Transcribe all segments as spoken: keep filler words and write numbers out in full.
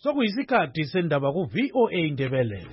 Sokuyisikhathi sendaba ku V O A Ndebele.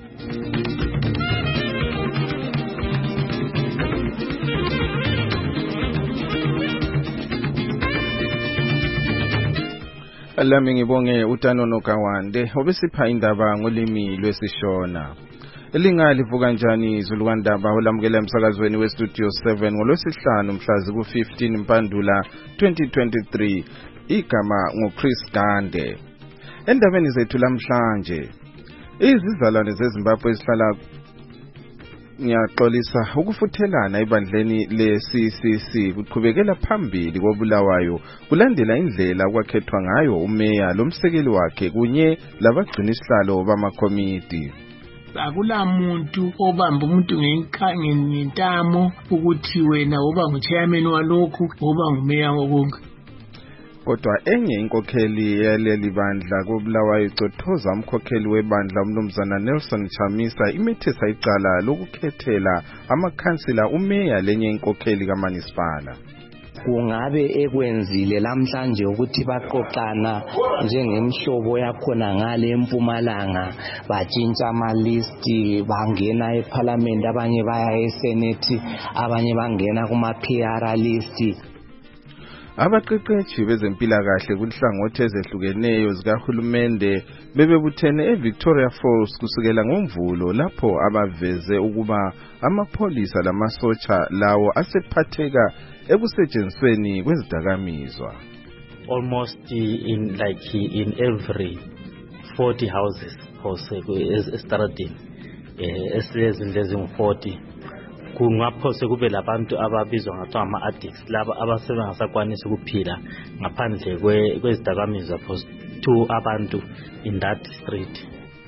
Alami ngibonge uTanono Kawande obesipha indaba ngolimi lwesishona. Elinga livuka kanjani izulu kwandaba olamukela emsakazweni we Studio seven ngolwesihlanu mhlazi ku fifteen Mpandula twenty twenty-three. Igama nguChris Gande. Endabeni zethu lamhlanje izizalwane zeZimbabwe ezihlala ngiyaxolisa ukufuthelana ebandleni le-C C C kuqhubekela phambili koBulawayo kulandela indlela okwakhethwa ngayo umeya lomsekeli wakhe kunye labagcina isihlalo bamakomiti. Akula muntu obamba umuntu ngentamo ukuthi wena uba nguchairman walokhu uba ngumeya wokonke. Kodwa enye inkokheli yaleli bandla koBulawayo icothoza umkhokheli webandla umnumzana Nelson Chamisa imethesa icala lokukhethela amakhansila umeya lenye inkokheli kaManisipala. Kungabe ekwenzile lamhlanje ukuthi baqoqana njengemhlobo yakhona ngale eMpumalanga batshintsha amalisti bangena eParliament abanye baya eSenate abanye bangena kuma P R list. Abaqeqeshi bezempilakahle kunhlangothi ezehlukeneyo zikahulumende bebebuthene eVictoria Falls kusukela ngoMvulo lapho abaveze ukuba amapholisa lamasotsha lawo asephatheka ebusetshenzisweni kwezidakamizwa. Almost in like in every forty houses estradini esizindezini forty kungaphose kube labantu ababizwa ngathiwa ama-addicts laba abasebengasakwanisi ukuphila ngaphandle kwezidakamizwa phose two abantu in that street.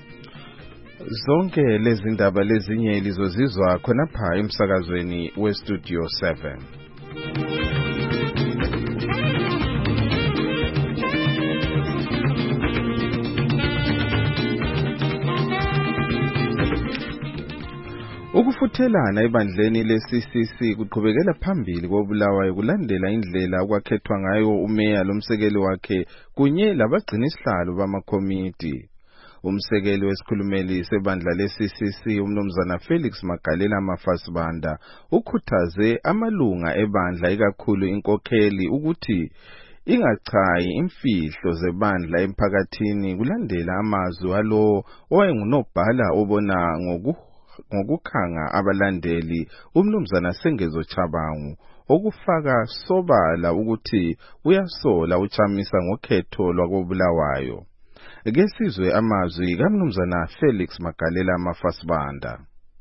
Zonke lezi ndaba lezinye lizozizwa khonapha emsakazweni we Studio seven. Ukufuthelana ebandleni le-C C C kuqhubekela phambili koBulawayo kulandela indlela okwakhethwa ngayo umeya lomsekeli wakhe kunye labagcina isihlalo bamakomiti. Umsekeli wesikhulumeli sebandla le-C C C umnumzana Felix Magalela Mafasibanda ukhuthaze amalunga ebandla ikakhulu inkokheli ukuthi ingachayi imfihlo zebandla emphakathini kulandela amazwi alo owayengunobhala obona ngoku ngokukhanga abalandeli umnumzana Sengezo Chabangu okufaka sobala ukuthi uyasola uChamisa ngokhetho lwakoBulawayo. Ake sizwe amazwi kaMnumzana Felix Magalela Mafasibanda.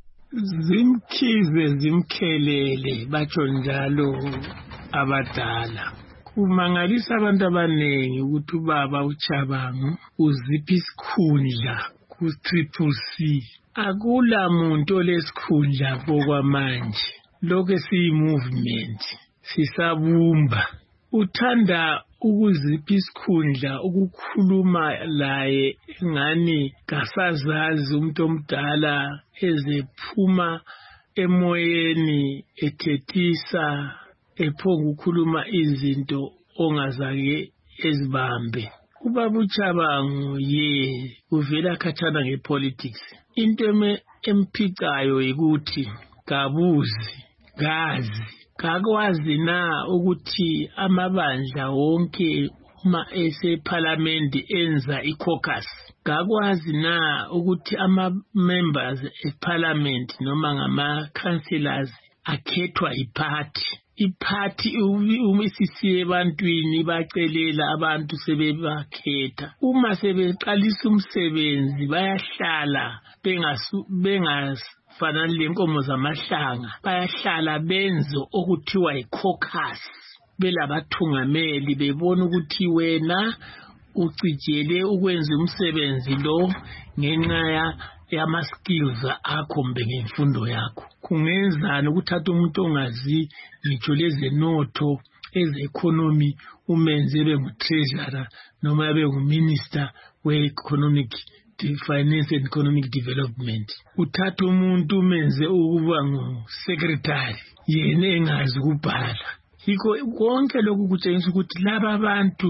Zimkhize zimkhelele batsho njalo abadala. Kumangalisa abantu abanengi ukuthi ubaba uChabangu uziphi isikhundla ku-Triple C. Akula muntu olesikhundla bokwamanje. Lokho siyi-movement sisabumba. Uthanda ukuzipha isikhundla ukukhuluma laye ngani kasazazi umuntu omdala ezephuma emoyeni ethethisa ephonga ukukhuluma izinto ongazake ezibambe. Ubaba uChabangu ye uvela khathana ngepolitics. Into emphicayo ukuthi kabuzi gazi kakwazi na ukuthi amabandla wonke uma eseParliament enza i-caucus kakwazi na ukuthi ama-members eParliament noma ngama-councillors akhethwa iparty. Iparty umisisiye ebantwini bacelela abantu sebebakhetha. Uma sebeqalisa umsebenzi bayahlala bengasu bengasifana lenkomo zamahlanga bayahlala benzo okuthiwa i-caucus belabathungameli bebona ukuthi wena ucijele ukwenza umsebenzi lo ngenxa yama skills akho mbe ngemfundo yakho. Kungenzani ukuthatha umuntu ongazi ngitsho leze notho eze economy umenze ebe ngu-treasurer noma abe ngu-minister we-economic finance and economic development. Uthatha umuntu umenze ukuba ngu-secretary yena engazi ukubhala. Yikho konke lokhu kutshengisa ukuthi laba abantu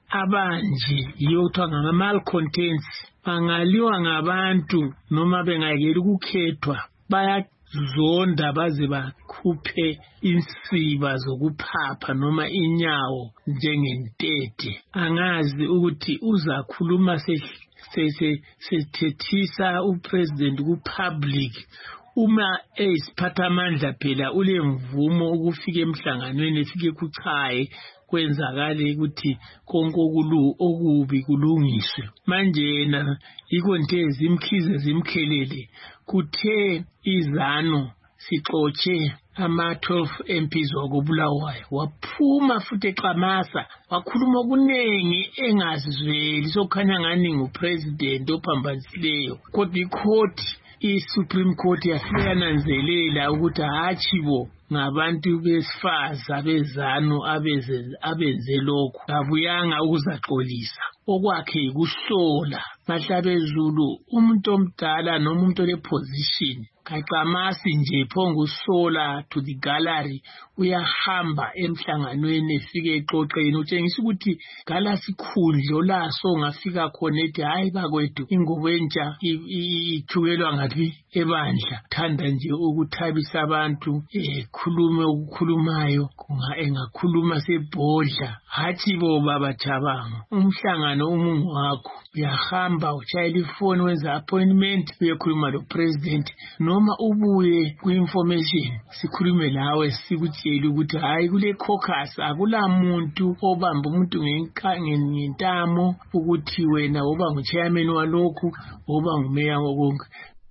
abanje yothiwa ngama-malcontents bangaliwa ngabantu noma bengayekeli ukukhethwa bayazonda baze bakhuphe insiba zokuphapha noma inyawo njengentete. Angazi ukuthi uzakhuluma sethethisa upresident ku-public uma eyisiphathamandla phela ule mvumo ukufika emhlanganweni efike kuchaye kwenzakale ukuthi konke okubi kulungiswe. Manje yena ikonke zimkhize zimkhelele kuthe izano sixotshe ama twelve M Ps wakobulawayo waphuma futhi eqamasa wakhuluma kunengi engazizweli sokukhanya ngani ngupresident ophambanisileyo kodwa icourt i-Supreme Court yafika yananzelela ukuthi hatshi bo ngabantu besifaza bezano abenze abenze lokho abuyanga ukuzaxolisa okwakhe ikuhlola mahlabezulu umuntu omdala noma umuntu oleposition kaqamasi nje phongo usola to the gallery uyahamba emhlanganweni efike exoxeni utshengisa ukuthi gala sikhundlo laso ungafika khona ethi hayi bakwethu ingobo entsha ithukelwa ngathi ebandla thanda nje ukuthabisa abantu eh khulume ukukhulumayo kunga engakhuluma sebhodla hathi bo baba Thabang umhlangano umungu wakho uyahamba uchayela ifoni wenza appointment uyekhuluma lo president noma ubuye ku-information sikhulume lawe sikutshela ukuthi hayi kule caucus akula muntu obamba umuntu ngentamo ukuthi wena uba ngu-chairman walokhu uba ngumeya wokonke.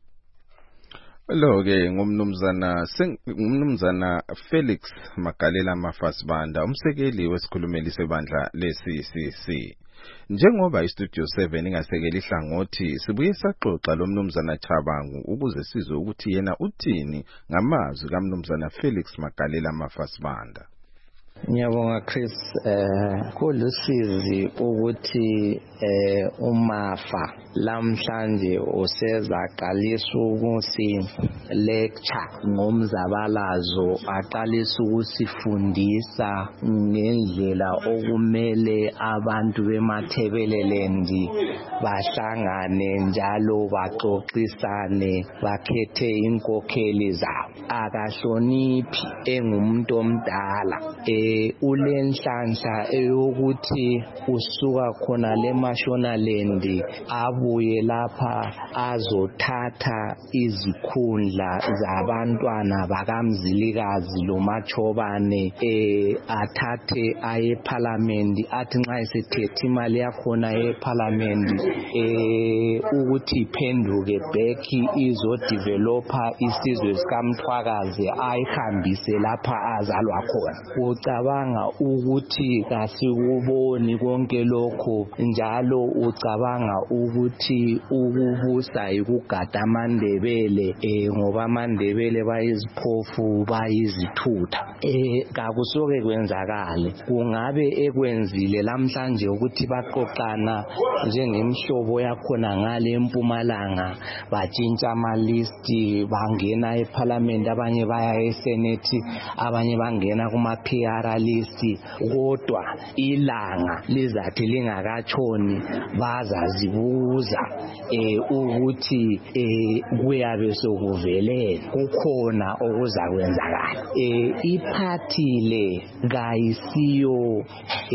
Lo ke ngumnumzana ngumnumzana Felix Magalela Mafasibanda umsekeli wesikhulumeli sebandla le-C C C. Njengoba iStudio seven ingasekeli ihlangothi sibuye saxoxa lo mnumzana Thabang ukuze sizwe ukuthi yena uthini ngamazwi kaMnumzana Felix Magalela Mafasibanda. Ngiyabonga Chris eh kulusizi ukuthi eh uMafa lamhlanje usezaqalisa ukuthi lecture ngomzabalazo aqalisa ukusifundisa ngendlela okumele abantu bemathebeleland bahlangane njalo baxoxisane bakhethe inkokheli zabo akahloniphi engumuntu omdala eh ulenhlanhla eyokuthi usuka khona leMashonaland abuye lapha azothatha izikhundla zabantwana bakamzilikazi loMachobane eh athathe aye parliament athi nxa esethethe imali yakhona eparliament eh ukuthi iphenduke back izo developer isizwe sikaMthwakazi ayihambise lapha azalwa khona. Ucabanga ukuthi kasikuboni konke lokho njalo ucabanga ukuthi ukubusa ikugada aMandebele eh ngoba aMandebele bayiziphofu bayizithutha eh kakusoke kwenzakale kungabe ekwenzile lamhlanje ukuthi baqoqana njengemhlobo yakhona ngale eMpumalanga batshintsha ama list bangena eParliament abanye baya eSenate abanye bangena kuma P R list kodwa ilanga lizathi lingakatshoni bazazibuza eh ukuthi eh kuyabe sokuvele kukhona okuzakwenzakala eh iphathi le kayisiyo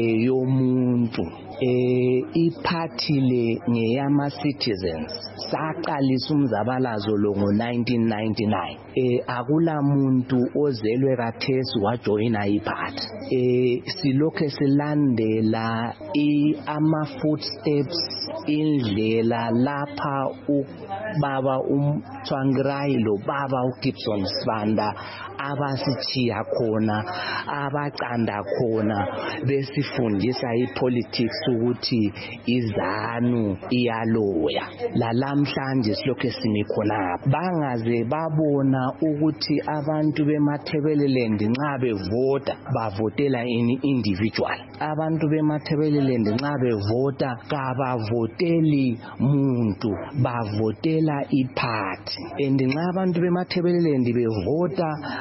eyomuntu eh iphathi le ngeyama citizens saqalisa umzabalazo lo ngo nineteen ninety-nine eh akula muntu ozelwe kathesi wajoyina iphathi eh silokhe silandela i ama footsteps indlela lapha ubaba uMthwangirai lo baba uGibson Sibanda abasichiya khona abaqanda khona besifundisa ipolitics ukuthi izanu iyaloya lalamhlanje silokhe sinikhona bangaze babona ukuthi abantu bemathebeleland nxa bevota bavotela ini individual abantu bemathebeleland nxa bevota kabavoteli muntu bavotela iphathi and nxa abantu bemathebeleland bevota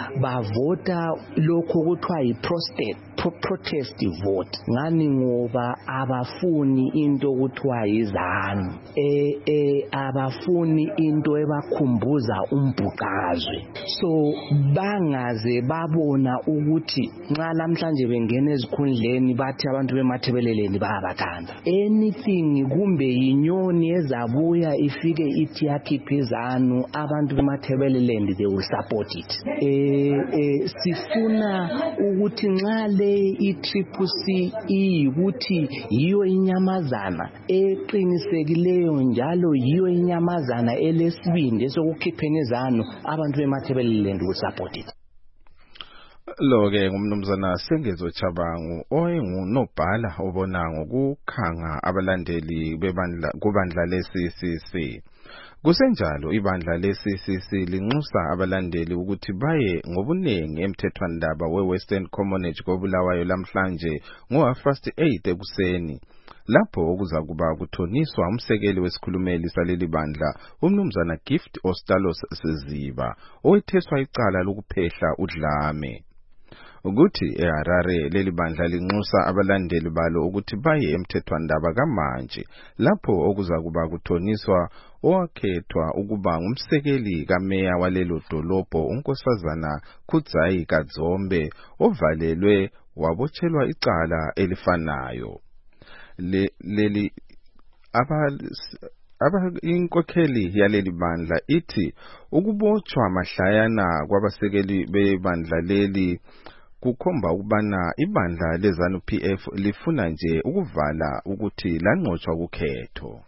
bavota lokho kuthiwa yi-prostate protest vote ngani ngoba abafuni into kuthiwa yizanu eh eh abafuni into ebakhumbuza umbhuqazwe so bangaze babona ukuthi nxa namhlanje bengena ezikhundleni bathi abantu bemathebeleleni bayabathanda anything kumbe yinyoni ezabuya ifike ithi yakhiphizanu abantu bemathebeleleni they will support it eh eh sifuna ukuthi nxa le i-triple C iyikuthi yiyo inyamazana eqinisekileyo njalo yiyo inyamazana elesibindi esokukhipheni izanu abantu bemathebeleleni will support it. Lo-ke ngumnumzana Sengezo Chabangu oyengunobhala obona ngokukhanga abalandeli bebandla kubandla le-C C C. Kusenjalo ibandla le-C C C linxusa abalandeli ukuthi baye ngobuningi emthethwandaba we-Western Commonwealth koBulawayo lamhlanje ngo-half past eight ekuseni lapho okuzakuba kuthoniswa umsekeli wesikhulumeli saleli bandla umnumzana Gift Ostalos Siziba owetheswa icala lokuphehla udlame. Ukuthi eHarare leli bandla linxusa abalandeli balo ukuthi baye emthethwandaba kamanje lapho okuzakuba kuthoniswa owakhethwa ukuba ngumsekeli kameya walelo dolobho unkosazana Khudzayi Kadzombe ovalelwe wabotshelwa icala elifanayo. Le leli aba aba inkokheli yaleli bandla ithi ukubotshwa mahlayana kwabasekeli bebandla leli kukhomba ukubana ibandla leZANU P F lifuna nje ukuvala ukuthi lanqotshwa kukhetho.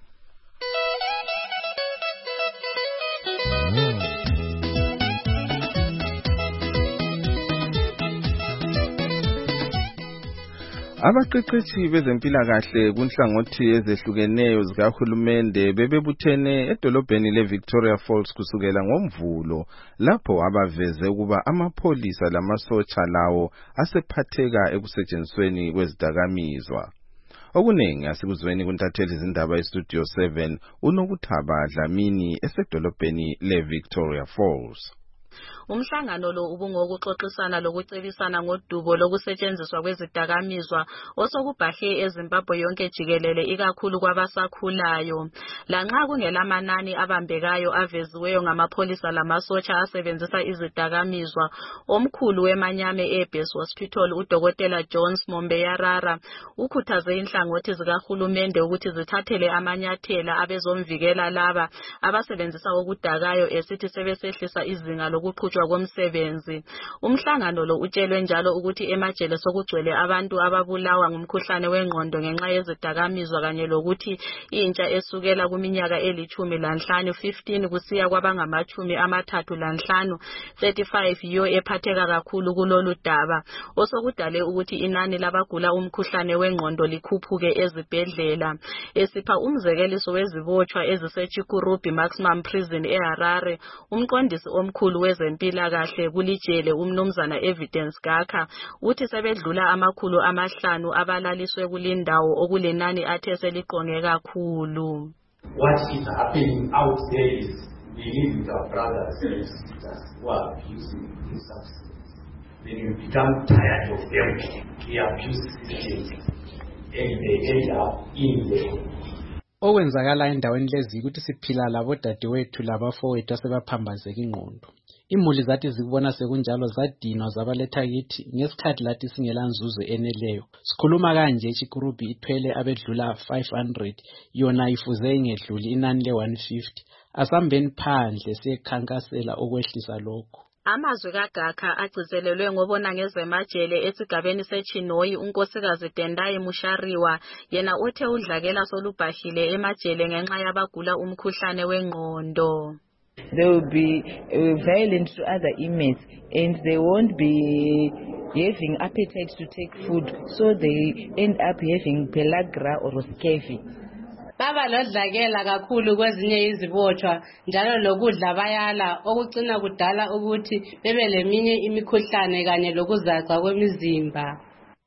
Abaqeqeshi bezempilakahle kunhlangothi ezehlukeneyo zikahulumende bebebuthene edolobheni leVictoria Falls kusukela ngoMvulo lapho abaveze ukuba amapholisa lamasotsha lawo asephatheka ekusetshenzisweni kwezidakamizwa. Okuningi asikuzweni kuntatheli izindaba eStudio seven uNokuthaba Dlamini esedolobheni leVictoria Falls. Umhlangano lo ubungokuxoxisana lokucebisana ngodubo lokusetshenziswa kwezidakamizwa osokubhahe eZimbabwe yonke jikelele ikakhulu kwabasakhulayo. Lanxa kungelamanani abambekayo aveziweyo ngamapholisa lamasotsha asebenzisa izidakamizwa, omkhulu weManyame eBase Hospital uDokotela Jones Mombeyarara ukhuthaze inhlangothi zikahulumende ukuthi zithathele amanyathela abezomvikela laba abasebenzisa okudakayo esithi sebesehlisa izinga lokuqhutshwa komsebenzi. Umhlangano lo utshelwe njalo ukuthi emajele sokugcwele abantu ababulawa ngumkhuhlane wengqondo ngenxa yezidakamizwa kanye lokuthi intsha esukela kuminyaka elithumi lanhlanu fifteen kusiya kwabangamachumi amathathu lanhlanu thirty-five yiyo ephatheka kakhulu kulolu daba osokudale ukuthi inani labagula umkhuhlane wengqondo likhuphuke ezibhedlela. Esipha umzekeliso wezibotshwa eziseChikurubi Maximum Prison eHarare, umqondisi omkhulu wezempilakahle kulijele umnumzana Evidence Gakha uthi sebedlula amakhulu amahlanu abalaliswe kulindawo okulenani athe seliqonge kakhulu. What is happening out there is we live with our brothers and sisters who are abusing these substances. Then you become tired of them, the abuse systems, and they end up in there. Okwenzakala endaweni lezi ukuthi siphila labo dadewethu labafowethu asebaphambazeka ingqondo. Imuli zathi zikubona sekunjalo zadinwa zabaletha kithi ngesikhathi lathi singela nzuzo eneleyo. Sikhuluma kanje iChikurubi ithwele abedlula five hundred yona ifuze ingedluli inani le one fifty. Asambeni phandle sekhankasela okwehlisa lokho. Amazwi kaGakha agcizelelwe ngobona ngezemajele esigabeni seChinoyi unkosikazi Tendai Mushariwa yena uthe udlakela solubhahile emajele ngenxa yabagula umkhuhlane wengqondo. They will be uh, violent to other inmates and they won't be having appetite to take food, so they end up having pellagra or scurvy. Baba lodlakela kakhulu kwezinye izibotshwa njalo lokudla bayala okucina kudala ukuthi bebe leminye imikhuhlane kanye lokuzaca kwemizimba.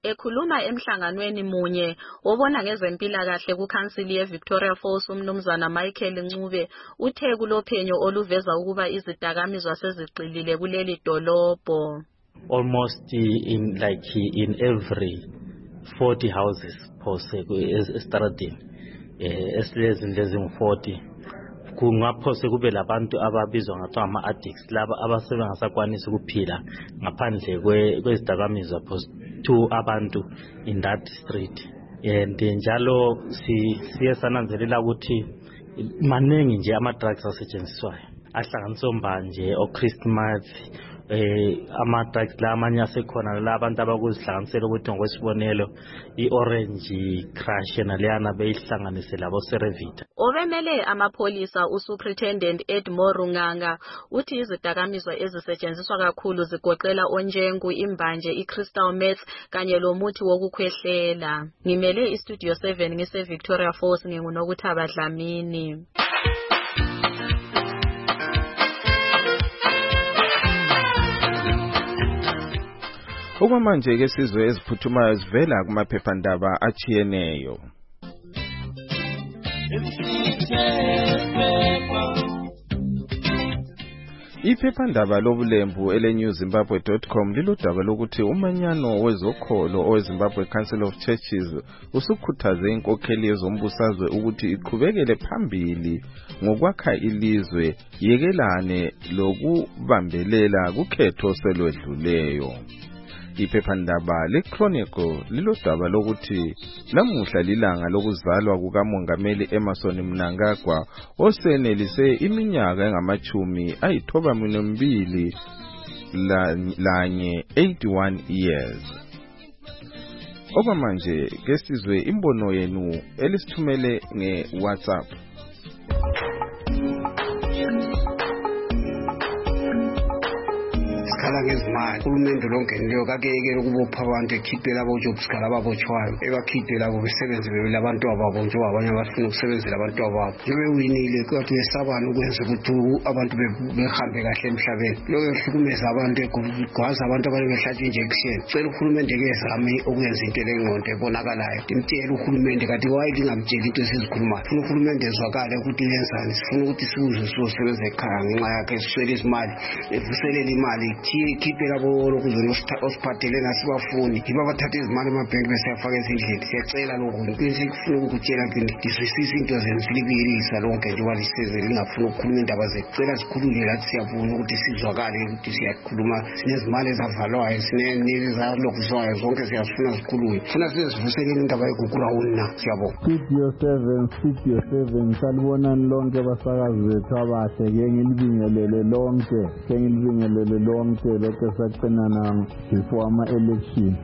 Ekhuluma emhlanganweni munye obona ngezempilakahle kuKhansili yeVictoria Falls umnumzana Michael Ncube uthe kulophenyo oluveza ukuba izidakamizwa seziqilile kuleli dolobho. Almost in like in every forty houses phose eStaradini esilezini lezi forty kungaphose kube labantu ababizwa ngathiwa ama addicts laba abasebengasakwanisi ukuphila ngaphandle kwezidakamizwa phose two abantu in that street. And njalo siye sananzelela ukuthi maningi nje ama drugs asetshenziswayo ahlanganisa mbanje o Christmas eh ama drugs la amanye asekhona la abantu abakuzihlanganisela ukuthi ngokwesibonelo i-orange crush naleyana beyihlanganise labo Cerevita. Obemele amapholisa uSuperintendent Edmore Runganga uthi izidakamizwa ezisetshenziswa kakhulu zigoqela onjengu, imbanje, i-crystal meth kanye lomuthi wokukhwehlela. Ngimele iStudio seven ngise Victoria Falls nginguNokuthaba Dlamini. Okwamanje ke sizwe eziphuthumayo zivela kumaphephandaba achiyeneyo. Iphephandaba lobulembu ele new zimbabwe dot com lilodaba lokuthi umanyano wezokholo oweZimbabwe Council of Churches usukhuthaze inkokheli yezombusazwe ukuthi iqhubekele phambili ngokwakha ilizwe yekelane lokubambelela kukhetho selwedluleyo. Iphephandaba leChronicle lilodaba lokuthi lamuhla lilanga lokuzalwa kukaMongameli Emmerson Mnangagwa osenelise iminyaka engamachumi ayithoba mbili lanye eighty-one years. Okwamanje ke sizwe imbono yenu elisithumele ngeWhatsApp. ngezimali uhulumende lonke nleyo kakeyekela ukubopha abantu ekhiphela abojobs kalababotshwayo ebakhiphe labo besebenze bebele abantu ababo njengoba abanye abafuna ukusebenzela abantu ababo njebewinile kodwa uyesabana ukwenza ukuthi abantu behambe kahle emhlabeni lokho ehlukumeza abantu egwaza abantu abanye behlatshwe injection. Cela uhulumende ke ezame ukwenza into lengqondo ebonakalayo imtshela uhulumende kanti wayi lingamtsheli into esizikhulumayo funa uhulumende ezwakale ukuthi yenzani sifuna ukuthi sibuze sizosebenza ekhaya ngenxa yakhe siswele izimali evuselela imali ikhiphe labo lokuzona osiphathele nasibafuni yiba bathatha izimali emabhenki besiyafaka ezindlini. Siyacela lokhu ngifuna ukukutshela ukuthi diswisise into zenzibilisa lonke njengoba liseze lingafuna ukukhuluma indaba zethu. Cela sikhulule lathi siyabona ukuthi sizwakale ukuthi siyakhuluma sinezimali ezavalwayo sineniki zalokuzwayo zonke siyazifuna zikhulunywe funa sizivuselele indaba yeGugurawuni na siyabona. Studio seven Studio seven salibonani lonke basakazi bethu abahle ke ngilibingelele lonke ke ngilibingelele lonke lokho saqinana before ama election.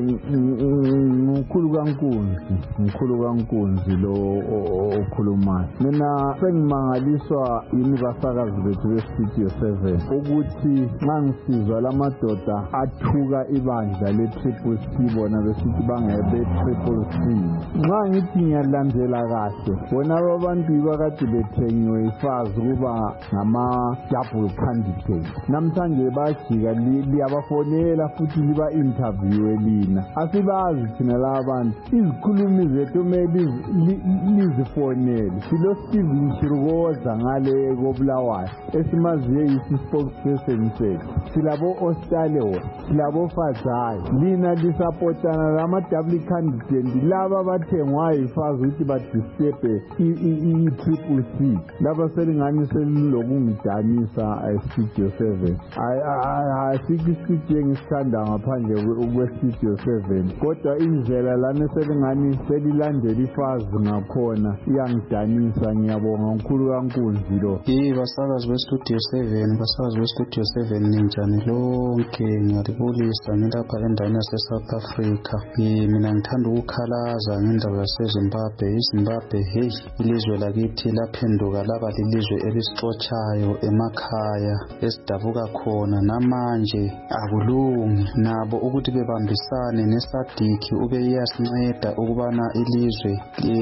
Mkhulu kaNkunzi mkhulu kaNkunzi lo okhulumayo mina sengimangaliswa yini basakazi bethu beStudio seven ukuthi nxa ngisizwa lamadoda athuka ibandla le-Triple C bona besithi bangebe Triple C. Nxa ngithi ngiyalandela kahle bona abantu ibakade bethengiwe ifazi kuba ngama-double candidate namhlanje bajika liyabafonela futhi liba interview elina asibazi thina labantu izikhulumi zethu mele lizifonele silo Steve Mshirukoza ngale koBulawayo esimaziye isi-spokesperson sethu silabo Ostalewo silabo Fadzayo lina lisapotana lama-double candidate laba bathengwayo ifazi ukuthi badisturbe i-Triple C laba selingani selilokungidanisa eStudio seven. Asikho isitudiyo engisithanda ngaphandle kweStudio seven kodwa indlela lana selingani selilandela ifazi ngakhona iyangidanisa. Ngiyabonga mkhulu kaNkunzi lo. Yi basakazi beStudio seven basakazi beStudio seven ninjani lonke ngiyalibulisa ngilapha endaweni yaseSouth Africa. Mina ngithanda ukukhalaza ngendaba yaseZimbabwe. iZimbabwe hey ilizwe lakithi laphenduka laba lilizwe elisixotshayo emakhaya esidabuka khona nama manje akulungi nabo ukuthi bebambisane neSADC ube iyasinceda ukubana ilizwe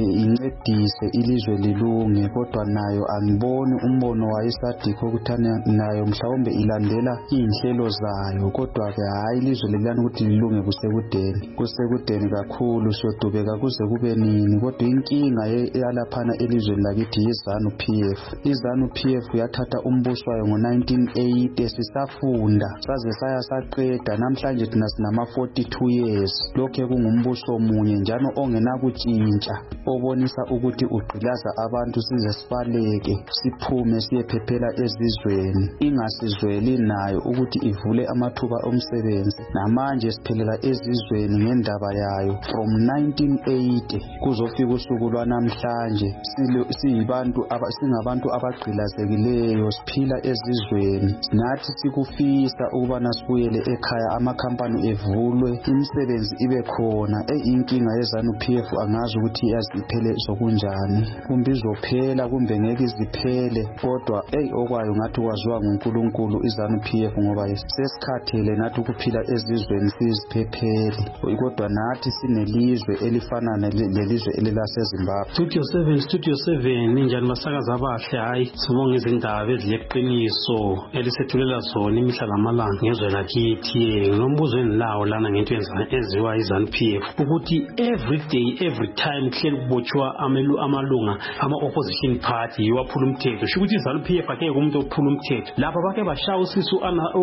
incedise ilizwe lilunge, kodwa nayo angiboni umbono wayeSADC ukuthi nayo mhlawumbe ilandela inhlelo zayo, kodwa ke hayi ilizwe lelani ukuthi lilunge kusekudeni kusekudeni kakhulu, siyodubeka kuze kube nini. Kodwa inkinga yalaphana elizweni lakithi yiZANU P F. iZANU P F yathatha umbuso wayo ngo nineteen eighty, sisafunda saze saya saqeda. Namhlanje thina sinama forty-two years lokhe kungumbuso munye njalo ongenakutshintsha, obonisa ukuthi ugqilaza abantu size sibaleke siphume siyephephela ezizweni, ingasizweli nayo ukuthi ivule amathuba omsebenzi. Namanje siphelela ezizweni ngendaba yayo from nineteen eighty kuzofika usuku lwanamhlanje siyibantu singabantu abagqilazekileyo, siphila ezizweni. Nathi sikufisa ukubana sibuyele ekhaya, amakhampani evulwe, imisebenzi ibe khona. Inkinga yeZANU P F angazi ukuthi yaziphele sokunjani, kumbe izophela kumbe ngeke iziphele, kodwa ey okwayo ngathi kwaziwa nguNkulunkulu iZANU P F, ngoba sesikhathele nathi ukuphila ezizweni siziphephele, kodwa nathi sinelizwe elifana lelizwe elelaseZimbabwe. Studio seven Studio seven ninjani basakaza abahle, hayi sibonga izindaba ezileqiniso elisethulela zona imihla lamalanga ngezwe lakithi. Ngombuzo engilawo lana ngento enziwa iZANU P F ukuthi every day every time kuhleli kubotshwa amalunga ama opposition party yiwaphula umthetho. Sho ukuthi iZANU P F akeke umuntu ophula umthetho. Lapha bake bashaya usisu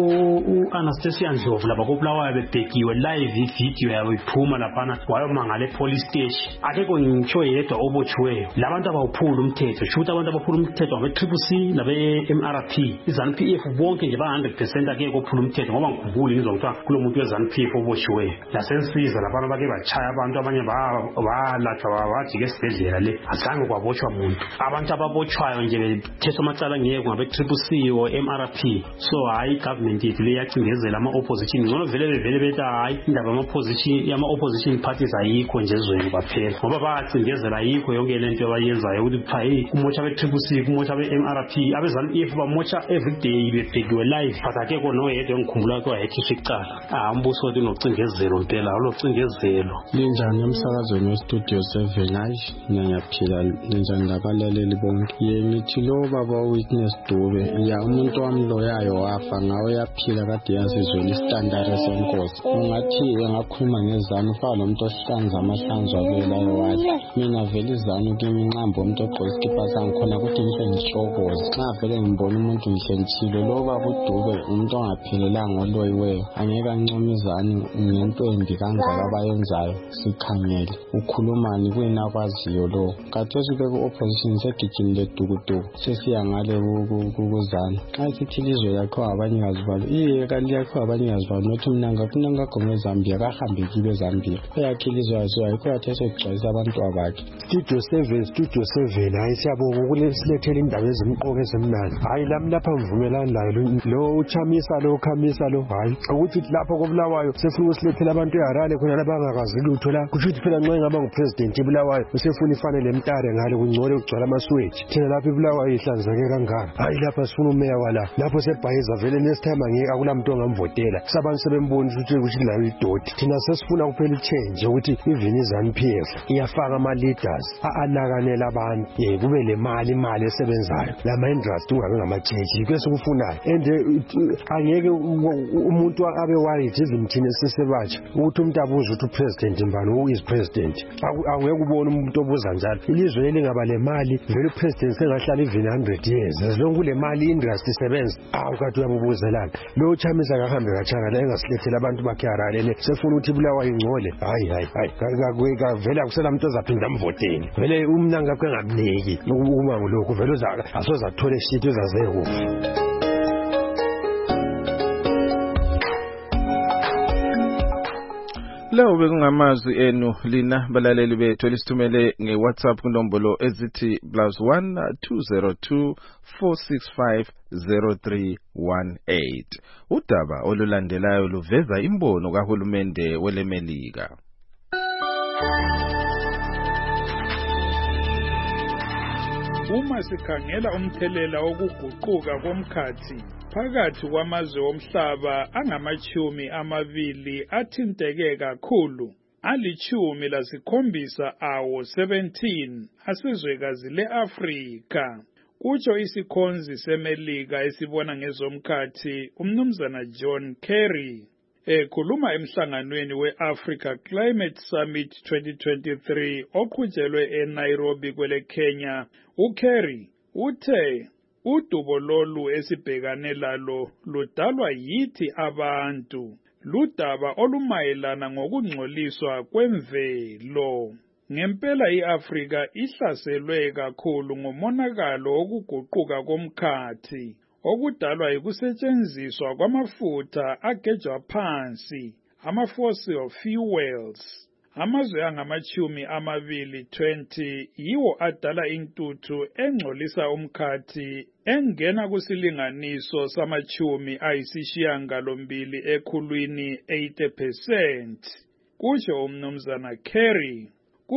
uAnastasia Ndlovu lapha koBulawayo bebhekiwe live video yabo iphuma laphana wayomangala epolice station. Akekho ngitsho yedwa obotshiweyo. Labantu abawuphula umthetho. Sho ukuthi abantu abaphula umthetho abe Triple C nabe M R P. iZANU P F bonke nje ba one hundred percent akekho ophula umthetho, ngoba ngikuvula ngizwa kuthiwa kulo muntu weZANU P F obotshiweyo. Lasensiza laphana bake bachaya abantu abanye balatshwa bajike esibhedlela le azange kwabotshwa muntu. Abantu ababotshwayo nje betheswa amacala ngeke ngabe Triple C o M R P. So hayi government yethu le yacindezela ama opposition, ngcono vele bevele bethi hayi indaba ama opposition yama opposition parties ayikho nje ezweni kwaphela, ngoba bacindezela ayikho yonke lento abayenzayo ukuthi hayi kumocha be Triple C kumocha be M R P. abeZANU P F bamocha every day bebhekiwe live, but akekho noyedwa engikhumbula kwa yethisha icala. Ah umbuso wethu nocindezelo mpela ulocindezelo. Linjani emsakazweni weStudio seven? Hayi ngiyaphila. Linjani labalaleli bonke? Ngithi lo baba Witness Dube ya umuntu wamloyayo wafa ngawe yaphila kade yazizwela istandard senkosi. Ungathi engakhuluma ngezanu ufaka lo muntu ohlanza amahlanzo abelayo wathi mina vele izanu kimi inqambo umuntu ogqoka iskipa sangikhona ukuthi ngihle ngishokoze. Xa vele ngibona umuntu ngihlentshile lo baba uDube umuntu ongaphelelanga oloyiweyo, angeke ancome izanu ngento embi kangaka abayenzayo. Sikhangele ukhulumani kuyinakwaziyo lo kathesi ke opposition segijimile dukuduku sesiya ngale kuzana. Xa sithi ilizwe yakho abanikazi balo iye kanti yakho abanikazi balo nothi mnanga kunanga gome Zambia kahambe kibe Zambia yakhe ilizwe yazo ayikho yathese kugcwalisa abantu abakhe. Studio seven Studio seven hayi siyabonga ukulethela indaba ezimqoka ezimnandi. Hayi lami lapha ngivumelana layo lo uchamisa lo khamisa lo hayi ukuthi lapha koBulawayo sefuna usilethela abantu eHarare khona labangakazi lutho la kuthi phela nxa ngaba ngupresident eBulawayo usefuna ifanele emtare ngale kungcole ukugcwala amaswethu thina lapha eBulawayo ihlanzeke kangaka. Hayi lapha sifuna umeya wala lapho sebhayiza vele nesithema ngeke akulamuntu ongamvotela sabantu sebembona ukuthi ukuthi layo idoti. Thina sesifuna kuphela ichange ukuthi even iZANU P F iyafaka ama leaders anakanela abantu ye kube le mali imali esebenzayo lama industry ungabe ngamachechi kwese kufunayo and angeke umuntu abe worried even thina sisebatsha ukuthi umuntu abuza ukuthi upresident mbani who is president. Angeke ubone umuntu obuza njalo. Ilizwe elingaba le mali vele upresident sengahlala even one hundred years as long kule mali industry sebenza awukade uyabubuzelana. Lo chamisa kahambe kachanga la engasilethela abantu bakhe Harare sefuna ukuthi Bulawayo ingcole. Hayi hayi hayi kakwe vele akusela umuntu ozaphinda amvoteni vele umnanga akhe ngabuneki uma ngolokho vele asoza athole shit uzaze kufa. Lawo bekungamazwi enu lina balaleli bethu elisithumele ngeWhatsApp kunombolo ezithi plus one two zero two four six five zero three one eight. Udaba olulandelayo luveza imbono kahulumende weleMelika. Uma sikhangela umthelela wokuguquka komkhathi phakathi kwamazwe omhlaba angamachumi amabili athinteke kakhulu, alichumi lasikhombisa awo seventeen asizwekazi le-Afrika. Kutsho isikhonzi seMelika esibona ngezomkhathi umnumzana John Kerry. Ekhuluma emhlanganweni we-Africa Climate Summit twenty twenty-three oqhutshelwe eNairobi kwele Kenya, uKerry uthe udubo lolu esibhekane lalo ludalwa yithi abantu, ludaba olumayelana ngokungcoliswa kwemvelo. Ngempela iAfrika ihlaselwe kakhulu ngomonakalo wokuguquka komkhathi okudalwa yikusetshenziswa kwamafutha agejwa phansi, ama-fossil fuels. Amazwe angamachumi amabili twenty yiwo adala intuthu engcolisa umkhathi engena kusilinganiso samachumi ayisishiyangalombili ekhulwini eighty percent. Kusho umnumzana Kerry.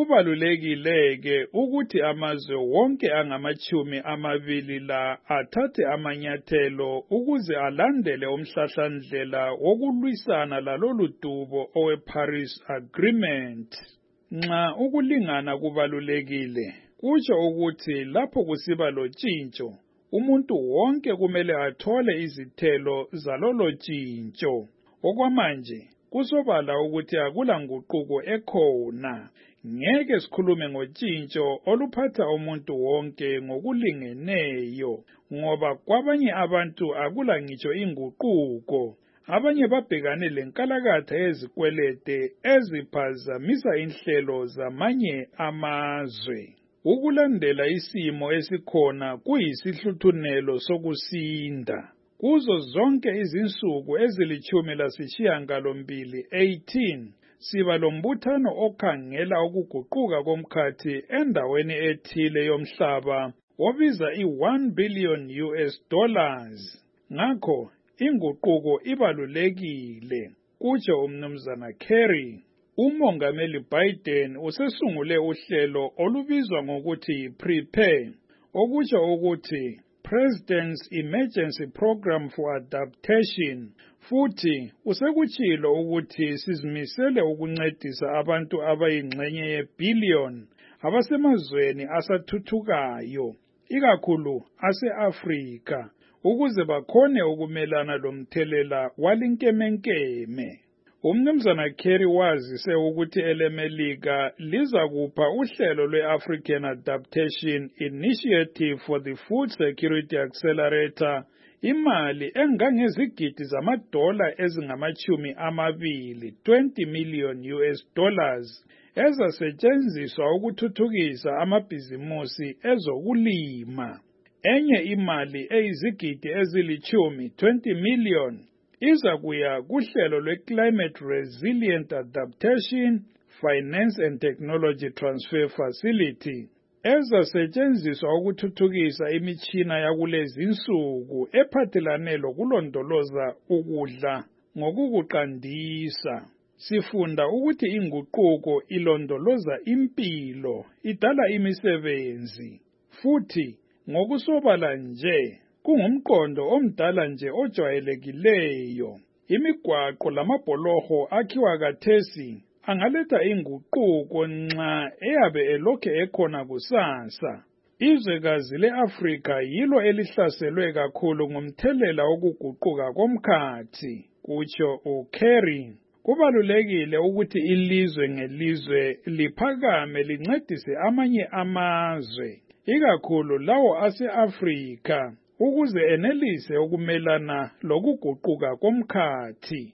Kubalulekile-ke ukuthi amazwe wonke angamachumi amabili la athathe amanyathelo ukuze alandele umhlahlandlela wokulwisana lalolu dubo owe-Paris Agreement. Nxa ukulingana kubalulekile, kutsho ukuthi lapho kusiba lotshintsho, umuntu wonke kumele athole izithelo zalolo tshintsho. Okwamanje, kusobala ukuthi akula nguquko ekhona. Ngeke sikhulume ngotshintsho oluphatha umuntu wonke ngokulingeneyo, ngoba kwabanye abantu akula ngitsho inguquko. Abanye babhekane lenkalakatha ezikwelede eziphazamisa inhlelo zamanye amazwe. Ukulandela isimo esikhona kuyisihluthunelo sokusinda. Kuzo zonke izinsuku ezilichumi lasishiyangalombili eighteen, siba lombuthano okhangela ukuguquka komkhathi endaweni ethile yomhlaba obiza i-one billion U S dollars. Ngakho, inguquko ibalulekile, kutsho umnumzana Kerry. Umongameli Biden usesungule uhlelo olubizwa ngokuthi Prepare, okutsho ukuthi President's Emergency Program for Adaptation, futhi usekutshilo ukuthi sizimisele ukuncedisa abantu abayingxenye yebillion abasemazweni asathuthukayo, ikakhulu ase-Afrika, ukuze bakhone ukumelana lomthelela walinkemenkeme. Umnumzana Kerry wazise ukuthi eleMelika liza kupha uhlelo lwe-African Adaptation Initiative for the Food Security Accelerator imali engangezigidi zamadola ezingamachumi amabili, twenty million U S dollars, ezasetshenziswa ukuthuthukisa amabhizimusi ezokulima. Enye imali eyizigidi ezilichumi, twenty million, iza kuya kuhlelo lwe-Climate Resilient Adaptation Finance and Technology Transfer Facility, ezasetshenziswa ukuthuthukisa imitshina yakulezi insuku ephathelane lokulondoloza ukudla ngokukuqandisa. Sifunda ukuthi inguquko ilondoloza impilo, idala imisebenzi, futhi ngokusobala nje kungumqondo omdala nje ojwayelekileyo. Imigwaqo lamabholoho akhiwa kathesi angaletha inguquko nxa eyabe elokhe ekhona kusasa. Izwekazi le-Afrika yilo elihlaselwe kakhulu ngomthelela wokuguquka komkhathi, kutsho uKerry. Kubalulekile ukuthi ilizwe ngelizwe liphakame lincedise amanye amazwe, ikakhulu lawo ase-Afrika, ukuze enelise ukumelana lokuguquka komkhathi.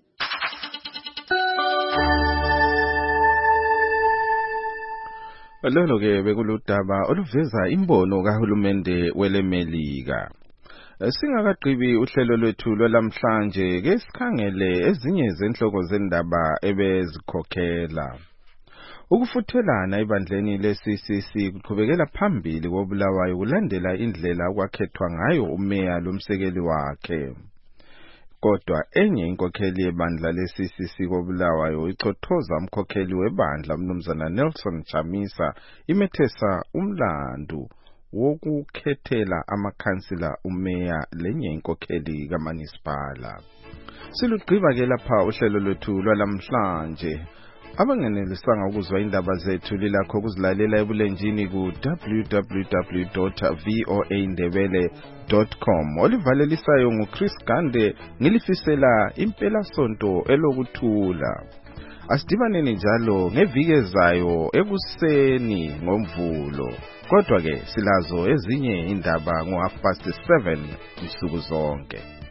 Lolo-ke bekuludaba oluveza imbono kahulumende weleMelika. Singakaqhibi uhlelo lwethu lwalamhlanje ke sikhangele ezinye zenhloko zendaba ebezikhokhela. Ukufuthelana ebandleni le-C C C kuqhubekela phambili koBulawayo kulandela indlela okwakhethwa ngayo umeya lomsekeli wakhe. Kodwa enye inkokheli yebandla le-C C C koBulawayo ichothoza umkhokheli webandla umnumzana Nelson Chamisa imethesa umlandu wokukhethela amakhansila umeya lenye inkokheli kaMunicipal. Silugqiba ke lapha uhlelo lwethu lwalamhlanje. Abangenelisanga ukuzwa indaba zethu lilakho ukuzilalela ebulenjini ku w w w dot voa ndebele dot com. Olivalelisayo nguChris Gande ngilifisela impela sonto elokuthula. Asidibaneni njalo ngeviki ezayo ekuseni ngoMvulo. Kodwa ke silazo ezinye indaba ngo half past seven insuku zonke.